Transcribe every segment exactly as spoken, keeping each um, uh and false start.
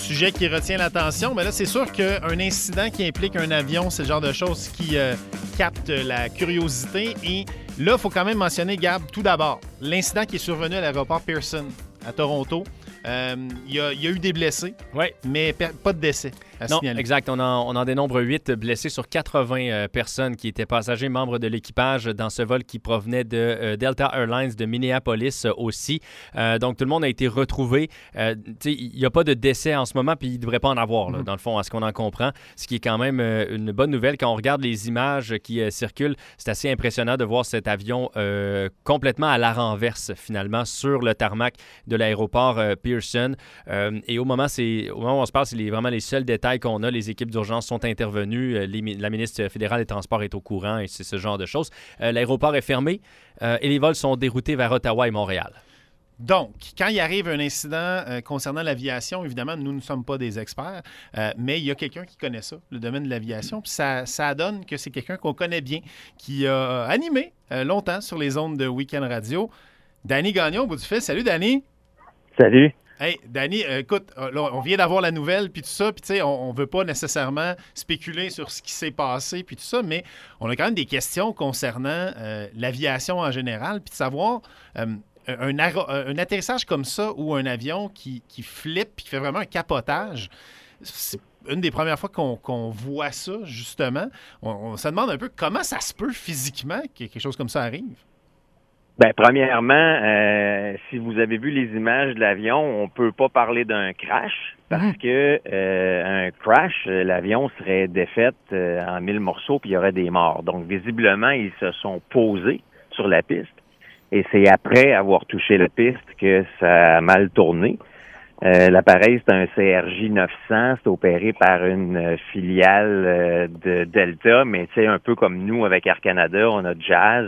sujet qui retient l'attention. Mais là, c'est sûr qu'un incident qui implique un avion, c'est le genre de choses qui euh, capte la curiosité. Et là, il faut quand même mentionner, Gab, tout d'abord, l'incident qui est survenu à l'aéroport Pearson à Toronto. Il euh, y, y a eu des blessés, oui. mais per- pas de décès à non, signaler. Exact. On en, on en dénombre huit blessés sur quatre-vingts euh, personnes qui étaient passagers, membres de l'équipage dans ce vol qui provenait de euh, Delta Airlines de Minneapolis euh, aussi. Euh, donc, tout le monde a été retrouvé. Euh, il n'y a pas de décès en ce moment, puis il ne devrait pas en avoir, là, mm-hmm. dans le fond, à ce qu'on en comprend. Ce qui est quand même euh, une bonne nouvelle. Quand on regarde les images qui euh, circulent, c'est assez impressionnant de voir cet avion euh, complètement à la renverse, finalement, sur le tarmac de l'aéroport euh, Pearson. Euh, et au moment, c'est, au moment où on se parle, c'est les, vraiment les seuls détails qu'on a. Les équipes d'urgence sont intervenues. Euh, les, la ministre fédérale des Transports est au courant et c'est ce genre de choses. Euh, l'aéroport est fermé euh, et les vols sont déroutés vers Ottawa et Montréal. Donc, quand il arrive un incident euh, concernant l'aviation, évidemment, nous ne sommes pas des experts, euh, mais il y a quelqu'un qui connaît ça, le domaine de l'aviation, puis ça, ça donne que c'est quelqu'un qu'on connaît bien, qui a animé euh, longtemps sur les ondes de Week-end Radio. Danny Gagnon, au bout du fil. Salut, Danny. Salut. Hey, Danny, euh, écoute, là, on vient d'avoir la nouvelle, puis tout ça, puis tu sais, on ne veut pas nécessairement spéculer sur ce qui s'est passé, puis tout ça, mais on a quand même des questions concernant euh, l'aviation en général, puis de savoir euh, un, un atterrissage comme ça ou un avion qui, qui flippe, puis qui fait vraiment un capotage. C'est une des premières fois qu'on, qu'on voit ça, justement. On, on se demande un peu comment ça se peut physiquement que quelque chose comme ça arrive. Ben, premièrement, euh, si vous avez vu les images de l'avion, on peut pas parler d'un crash parce mmh. que euh, un crash, l'avion serait défait euh, en mille morceaux puis il y aurait des morts. Donc, visiblement, ils se sont posés sur la piste et c'est après avoir touché la piste que ça a mal tourné. Euh, l'appareil, c'est un C R J neuf cents, c'est opéré par une filiale euh, de Delta, mais tu sais, un peu comme nous avec Air Canada, on a Jazz.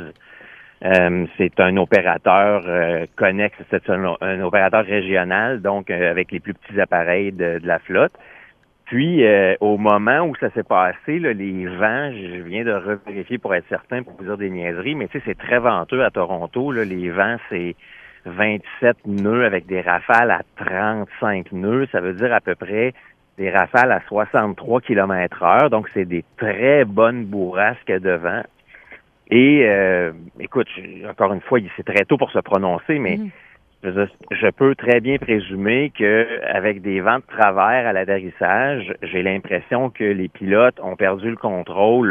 Euh, c'est un opérateur euh, connexe, c'est un, un opérateur régional, donc euh, avec les plus petits appareils de, de la flotte. Puis, euh, au moment où ça s'est passé, là, les vents, je viens de revérifier pour être certain, pour vous dire des niaiseries, mais tu sais, c'est très venteux à Toronto. Là, les vents, c'est vingt-sept nœuds avec des rafales à trente-cinq nœuds. Ça veut dire à peu près des rafales à soixante-trois kilomètres heure. Donc, c'est des très bonnes bourrasques de vent. Et, euh, écoute, encore une fois, c'est très tôt pour se prononcer, mais mmh. je, je peux très bien présumer que avec des vents de travers à l'atterrissage, j'ai l'impression que les pilotes ont perdu le contrôle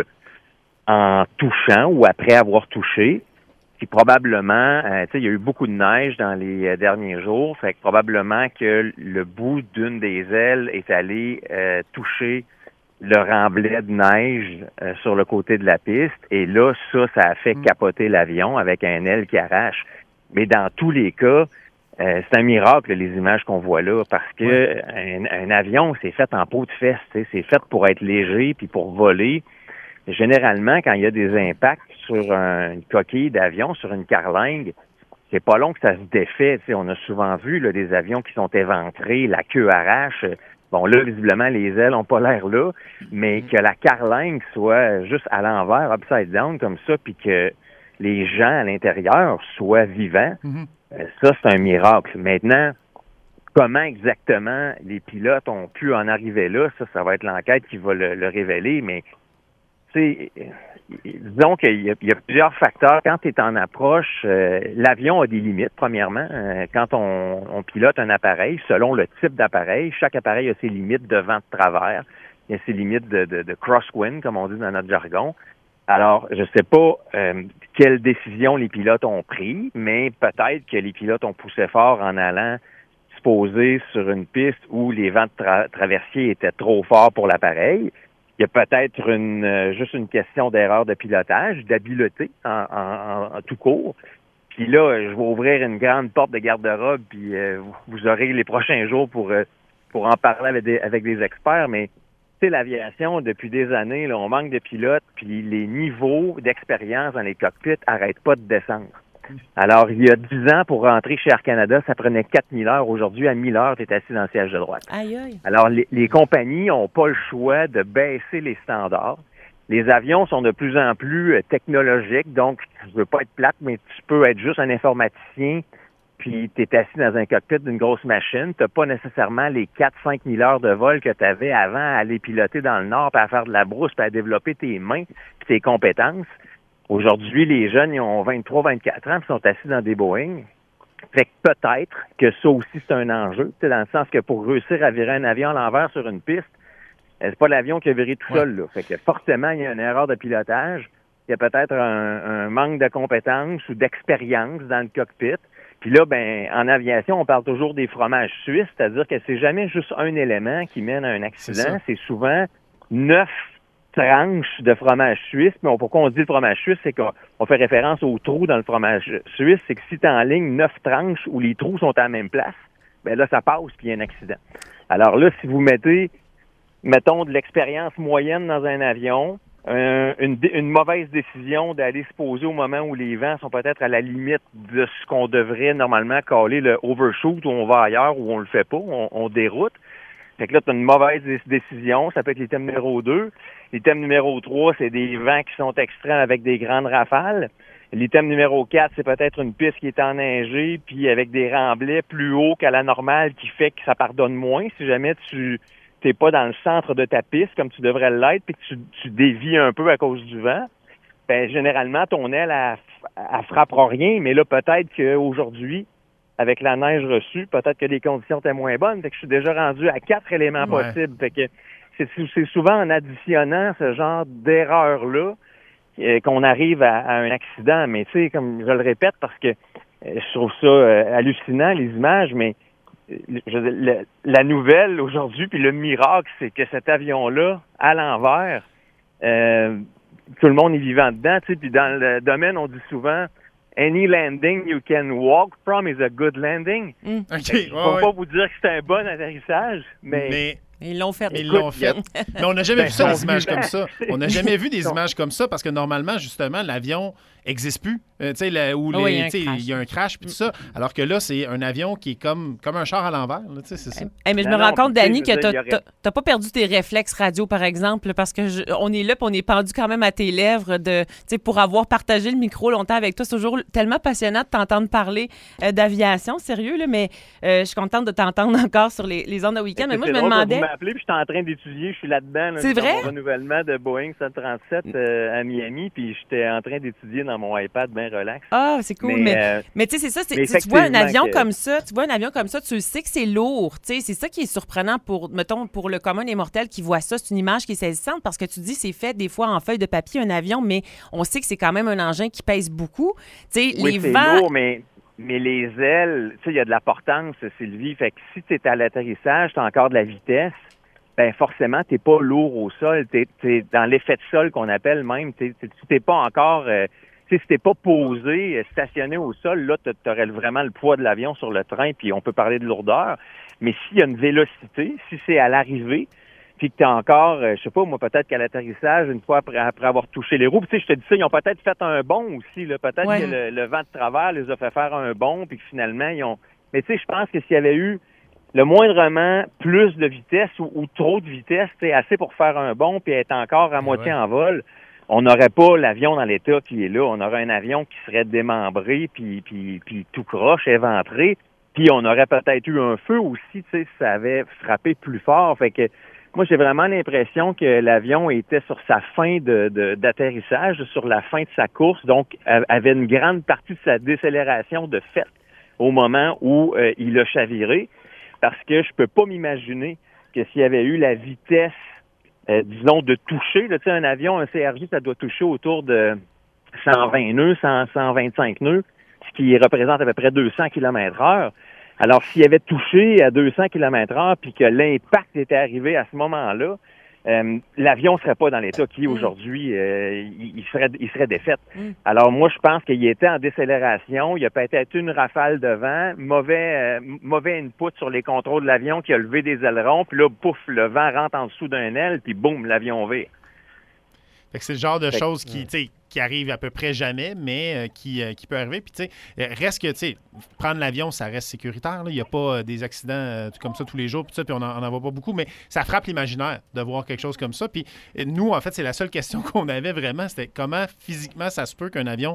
en touchant ou après avoir touché. Puis probablement, euh, tu sais, il y a eu beaucoup de neige dans les euh, derniers jours, fait que probablement que le bout d'une des ailes est allé euh, toucher le remblai de neige euh, sur le côté de la piste. Et là, ça, ça a fait capoter l'avion avec un aile qui arrache. Mais dans tous les cas, euh, c'est un miracle, les images qu'on voit là, parce que ouais. un, un avion, c'est fait en peau de fesse. C'est fait pour être léger puis pour voler. Généralement, quand il y a des impacts sur un, une coquille d'avion, sur une carlingue, c'est pas long que ça se défait. T'sais, on a souvent vu là, des avions qui sont éventrés, la queue arrache. Bon, là, visiblement, les ailes ont pas l'air là, mais que la carlingue soit juste à l'envers, upside down, comme ça, puis que les gens à l'intérieur soient vivants, mm-hmm. euh, ça, c'est un miracle. Maintenant, comment exactement les pilotes ont pu en arriver là, ça, ça va être l'enquête qui va le, le révéler, mais, tu sais, disons qu'il y a, il y a plusieurs facteurs. Quand tu es en approche, euh, l'avion a des limites, premièrement. Euh, quand on, on pilote un appareil, selon le type d'appareil, chaque appareil a ses limites de vent de travers. Il y a ses limites de, de, de crosswind, comme on dit dans notre jargon. Alors, je sais pas euh, quelles décisions les pilotes ont pris, mais peut-être que les pilotes ont poussé fort en allant se poser sur une piste où les vents de tra- traversier étaient trop forts pour l'appareil. Il y a peut-être une euh, juste une question d'erreur de pilotage, d'habileté en, en, en tout court. Puis là, je vais ouvrir une grande porte de garde-robe, puis euh, vous aurez les prochains jours pour euh, pour en parler avec des, avec des experts. Mais tu sais, l'aviation, depuis des années, là, on manque de pilotes, puis les niveaux d'expérience dans les cockpits n'arrêtent pas de descendre. Alors, il y a dix ans, pour rentrer chez Air Canada, ça prenait quatre mille heures. Aujourd'hui, à mille heures, tu es assis dans le siège de droite. Aïe, aïe. Alors, les, les compagnies n'ont pas le choix de baisser les standards. Les avions sont de plus en plus technologiques, donc je veux pas être plate, mais tu peux être juste un informaticien puis tu es assis dans un cockpit d'une grosse machine, tu n'as pas nécessairement les quatre à cinq mille heures de vol que tu avais avant à aller piloter dans le Nord, puis à faire de la brousse, puis à développer tes mains, puis tes compétences. Aujourd'hui, les jeunes, ils ont vingt-trois à vingt-quatre ans, puis sont assis dans des Boeing. Fait que peut-être que ça aussi, c'est un enjeu, dans le sens que pour réussir à virer un avion à l'envers sur une piste, c'est pas l'avion qui a viré tout seul, là. Fait que forcément, il y a une erreur de pilotage. Il y a peut-être un, un manque de compétences ou d'expérience dans le cockpit. Puis là, ben, en aviation, on parle toujours des fromages suisses, c'est-à-dire que c'est jamais juste un élément qui mène à un accident. C'est, c'est souvent neuf tranches de fromage suisse. Mais pourquoi on dit le fromage suisse, c'est qu'on on fait référence aux trous dans le fromage suisse. C'est que si tu en ligne neuf tranches où les trous sont à la même place, ben là, ça passe puis il y a un accident. Alors là, si vous mettez, mettons, de l'expérience moyenne dans un avion, Euh, une, une mauvaise décision d'aller se poser au moment où les vents sont peut-être à la limite de ce qu'on devrait normalement caler le overshoot, où on va ailleurs, où on le fait pas, on, on déroute. Fait que là, tu as une mauvaise décision, ça peut être l'item numéro deux. L'item numéro trois, c'est des vents qui sont extrêmes avec des grandes rafales. L'item numéro quatre, c'est peut-être une piste qui est enneigée, puis avec des remblais plus hauts qu'à la normale, qui fait que ça pardonne moins si jamais tu t'es pas dans le centre de ta piste comme tu devrais l'être, puis que tu, tu dévies un peu à cause du vent, ben généralement, ton aile, elle, elle frappera rien, mais là, peut-être qu'aujourd'hui, avec la neige reçue, peut-être que les conditions étaient moins bonnes, fait que je suis déjà rendu à quatre éléments ouais. possibles. Fait que c'est, c'est souvent en additionnant ce genre d'erreurs-là euh, qu'on arrive à, à un accident. Mais tu sais, comme je le répète, parce que euh, je trouve ça euh, hallucinant, les images, mais Je, le, la nouvelle aujourd'hui, puis le miracle, c'est que cet avion-là, à l'envers, euh, tout le monde est vivant dedans, tu sais, puis dans le domaine, on dit souvent « Any landing you can walk from is a good landing mm. ». Okay, je ne ouais, peux ouais. pas vous dire que c'est un bon atterrissage, mais... mais... Ils l'ont fait. Ils l'ont fait. Mais on n'a jamais vu ça, des images comme ça. On n'a jamais vu des images comme ça parce que normalement, justement, l'avion n'existe plus. Euh, tu sais, là, où oh, les, il y a un crash puis tout ça. Alors que là, c'est un avion qui est comme, comme un char à l'envers. Tu sais, c'est ça. Hey, mais je non, me rends compte, Danny, que tu n'as pas perdu tes réflexes radio, par exemple, parce que je, on est là et on est pendu quand même à tes lèvres de, pour avoir partagé le micro longtemps avec toi. C'est toujours tellement passionnant de t'entendre parler euh, d'aviation, sérieux, là, mais euh, je suis contente de t'entendre encore sur les, les ondes de week-end. Mais moi, je me demandais... Vous m'appelez puis je suis en train d'étudier, je suis là-dedans. Là, c'est vrai? Dans mon renouvellement de Boeing sept cent trente-sept euh, à Miami, puis j'étais en train d'étudier dans mon iPad bien relax. Ah, c'est cool. Mais, mais, euh, mais tu sais, c'est ça. C'est, tu vois un avion que... comme ça, tu vois un avion comme ça, tu sais que c'est lourd. Tu sais, c'est ça qui est surprenant pour, mettons, pour le commun des mortels qui voit ça. C'est une image qui est saisissante parce que tu dis c'est fait des fois en feuille de papier, un avion, mais on sait que c'est quand même un engin qui pèse beaucoup. Tu sais, oui, les c'est vents... lourd, mais... Mais les ailes, tu sais, il y a de la portance, Sylvie. Fait que si tu es à l'atterrissage, tu as encore de la vitesse, ben forcément, t'es pas lourd au sol. T'es, t'es dans l'effet de sol qu'on appelle même. T'es, t'es, t'es pas encore... Euh, tu sais, si t'es pas posé, stationné au sol, là, t'aurais vraiment le poids de l'avion sur le train, puis on peut parler de lourdeur. Mais s'il y a une vélocité, si c'est à l'arrivée, puis que t'es encore, euh, je sais pas, moi, peut-être qu'à l'atterrissage, une fois après, après avoir touché les roues, tu sais, je te dis ça, ils ont peut-être fait un bond aussi, là. Peut-être ouais. que le, le vent de travers les a fait faire un bond, puis que finalement, ils ont... Mais tu sais, je pense que s'il y avait eu le moindrement plus de vitesse ou, ou trop de vitesse, c'est assez pour faire un bond puis être encore à moitié ouais. en vol, on n'aurait pas l'avion dans l'état qui est là. On aurait un avion qui serait démembré puis, puis, puis tout croche, éventré. Puis on aurait peut-être eu un feu aussi, tu sais, si ça avait frappé plus fort. Fait que moi, j'ai vraiment l'impression que l'avion était sur sa fin de, de, d'atterrissage, sur la fin de sa course, donc avait une grande partie de sa décélération de fait au moment où euh, il a chaviré. Parce que je peux pas m'imaginer que s'il y avait eu la vitesse, euh, disons, de toucher, là, tu sais, un avion, un C R J, ça doit toucher autour de cent vingt nœuds, cent, cent vingt-cinq nœuds, ce qui représente à peu près deux cents kilomètres heure. Alors, s'il avait touché à deux cents kilomètres heure puis que l'impact était arrivé à ce moment-là, euh, l'avion ne serait pas dans l'état qu'il est aujourd'hui. Euh, il, il serait il serait défait. Mm. Alors, moi, je pense qu'il était en décélération. Il a peut-être une rafale de vent, mauvais, euh, mauvais input sur les contrôles de l'avion qui a levé des ailerons. Puis là, pouf, le vent rentre en dessous d'un aile, puis boum, l'avion vire. Fait que c'est le genre de choses qui, tu sais, qui arrive à peu près jamais, mais euh, qui, euh, qui peut arriver. Puis, tu sais, reste que, tu sais, prendre l'avion, ça reste sécuritaire. Il n'y a pas euh, des accidents euh, comme ça tous les jours, puis ça, puis on n'en voit pas beaucoup, mais ça frappe l'imaginaire de voir quelque chose comme ça. Puis nous, en fait, c'est la seule question qu'on avait vraiment, c'était comment physiquement ça se peut qu'un avion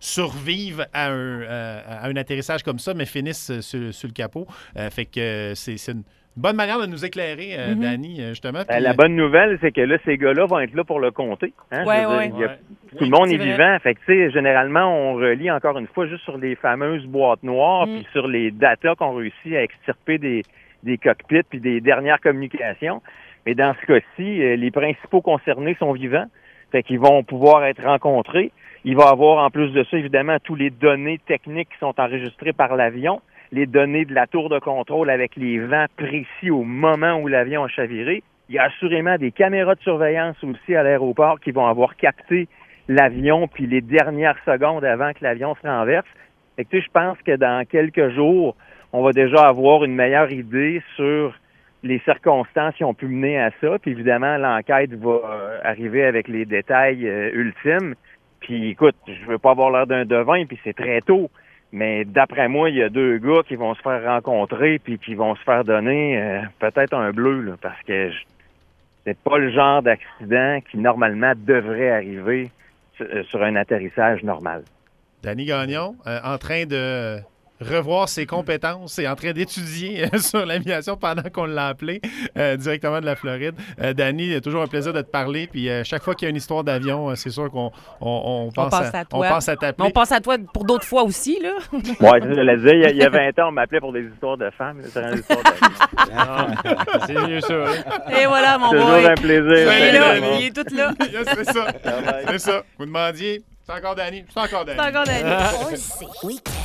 survivent à un, euh, à un atterrissage comme ça, mais finissent sur, sur le capot. Euh, fait que euh, c'est, c'est une bonne manière de nous éclairer, euh, mm-hmm. Danny, justement. Puis, la bonne nouvelle, c'est que là, ces gars-là vont être là pour le compter. Hein? Ouais, ouais. Dire, a, ouais. Tout le monde est, est vivant. Fait que, tu sais, généralement, on relie encore une fois juste sur les fameuses boîtes noires, mm. puis sur les datas qu'on réussit à extirper des, des cockpits puis des dernières communications. Mais dans ce cas-ci, les principaux concernés sont vivants. Fait qu'ils vont pouvoir être rencontrés. Il va y avoir, en plus de ça, évidemment, tous les données techniques qui sont enregistrées par l'avion, les données de la tour de contrôle avec les vents précis au moment où l'avion a chaviré. Il y a assurément des caméras de surveillance aussi à l'aéroport qui vont avoir capté l'avion puis les dernières secondes avant que l'avion se renverse. Fait que, tu sais, je pense que dans quelques jours, on va déjà avoir une meilleure idée sur les circonstances qui ont pu mener à ça. Puis évidemment, l'enquête va euh, arriver avec les détails euh, ultimes. Puis écoute, je veux pas avoir l'air d'un devin, puis c'est très tôt. Mais d'après moi, il y a deux gars qui vont se faire rencontrer puis qui vont se faire donner euh, peut-être un bleu, là, parce que je, c'est pas le genre d'accident qui normalement devrait arriver sur, sur un atterrissage normal. Danny Gagnon, euh, en train de revoir ses compétences et en train d'étudier sur l'aviation pendant qu'on l'a appelé euh, directement de la Floride. Euh, Danny, toujours un plaisir de te parler. Puis euh, chaque fois qu'il y a une histoire d'avion, euh, c'est sûr qu'on on, on pense, on pense à, à toi. On pense à t'appeler. On pense à toi pour d'autres fois aussi, là. Oui, je l'ai dit, il y, a, il y a vingt ans, on m'appelait pour des histoires de femmes. C'est une histoire de... C'est mieux ça. Hein? Et voilà, mon boy. C'est toujours un plaisir. Il est là, il est tout là. C'est ça. C'est ça. Vous demandiez, c'est encore Danny. C'est encore Danny. C'est encore Danny. On le sait. Week-end.